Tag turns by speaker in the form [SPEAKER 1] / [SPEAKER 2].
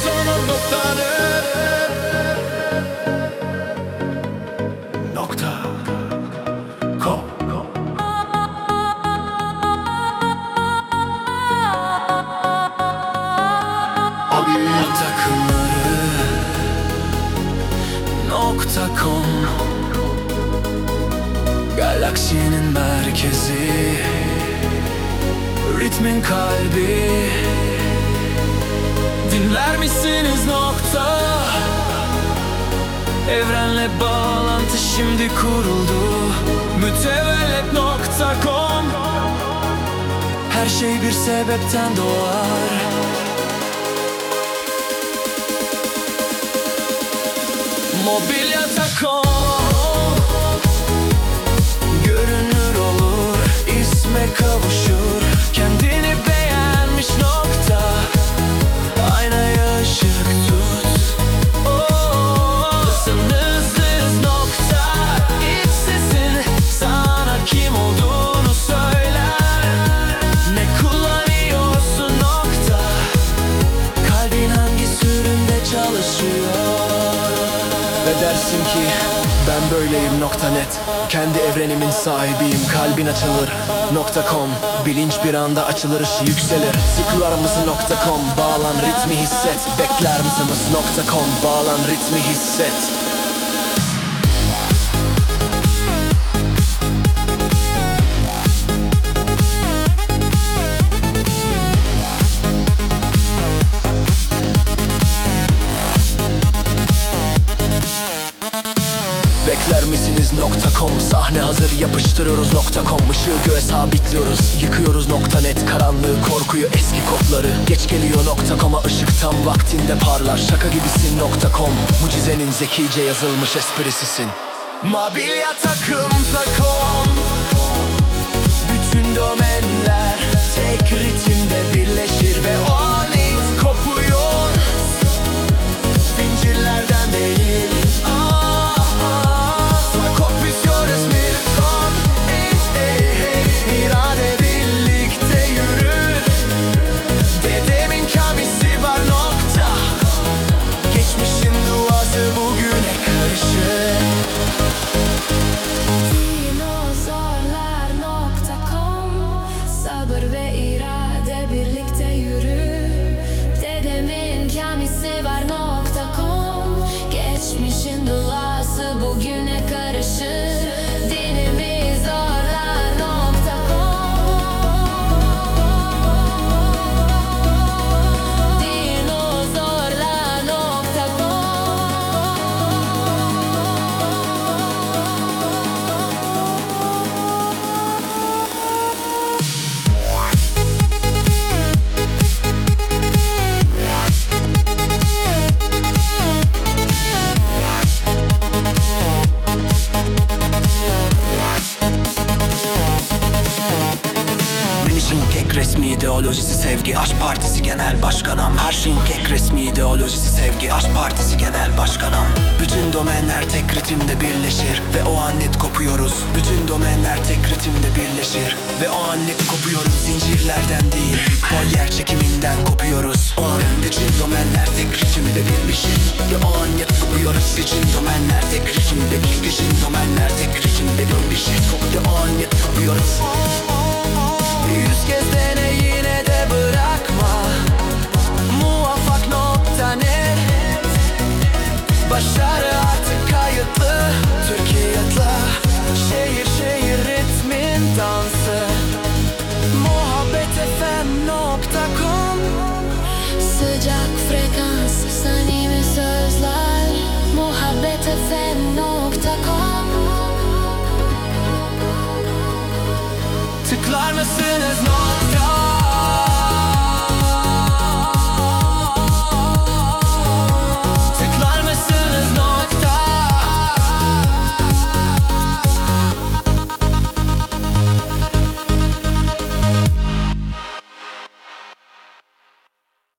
[SPEAKER 1] sonra nokta.net. .com. Mobilya takımları .com. Galaksinin merkezi, ritmin kalbi. Dinler misiniz nokta? Evrenle bağlantı şimdi kuruldu. Mütevellit.com. Her şey bir sebepten doğar. Mobilya.com. Görünür olur, isme kavuşur. Kendini beğenmiş nokta. Aynaya ışık tut. Sınırsız nokta. İç sesin sana kim olduğunu söyler. Ne kullanıyorsun nokta. Kalbin hangi sürümde çalışıyor? Ve dersin ki ben böyleyim .net. Kendi evrenimin sahibiyim, kalbin açılır .com. Bilinç bir anda açılır, ışığı yükselir. Sıkılar mısın .com, bağlan ritmi hisset. Bekler misiniz .com, bağlan ritmi hisset. Bekler misiniz .com. Sahne hazır, yapıştırıyoruz .com. Işığı göğe sabitliyoruz, yıkıyoruz .net. Karanlığı, korkuyu, eski kodları. Geç geliyor .com'a, ışık tam vaktinde parlar. Şaka gibisin .com. Mucizenin zekice yazılmış esprisisin. Mobilya.com. Bütün domenler tek ritimde birleşir ve o an ilk kopuyor. Zincirlerden değil.
[SPEAKER 2] Geçmişin duası bugüne karışır. Dinimiz zorlar.com.
[SPEAKER 1] Resmi ideolojisi sevgi, aşk partisi genel başkanım. Her şeyin tek resmi ideolojisi sevgi, aşk partisi genel başkanım. Bütün domenler tek ritimde birleşir ve o an net kopuyoruz. Bütün domenler tek ritimde birleşir ve o an net kopuyoruz. Zincirlerden değil, o yer çekiminden kopuyoruz. O an bütün domenler tek ritimde birleşir ve o an net kopuyoruz. Bütün domenler tek ritimde, bütün domenler tek ritimde birleşir ve o an net kopuyoruz. 100 kez dene yine de bırakma. Muvaffak.net. Başarı artık kayıtlı. Türkiye'de şehir şehir ritmin dansı. Muhabbetfm.com.
[SPEAKER 2] Sıcak frekans, samimi sözler. Muhabbetfm.com.
[SPEAKER 1] Tıklar mısınız